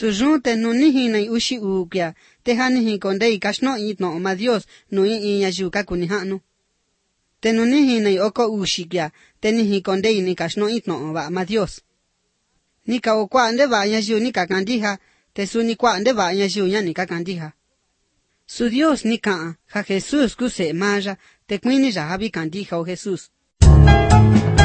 Sujun te nunihi na ushi ukya, te hanihi kondei kashno itno ma Dios no i yajuka kunihanu. Te nunihi na oko ushikya, te nihi kondei ni kashno itno va ma Dios. Nika okwa ande va yaju nika kandiha, te su ni kwa ande va yaju ya nika kandiha. Su Dios nika, ja Jesus kuse maya, te kwini ya habi kandiha o Jesus.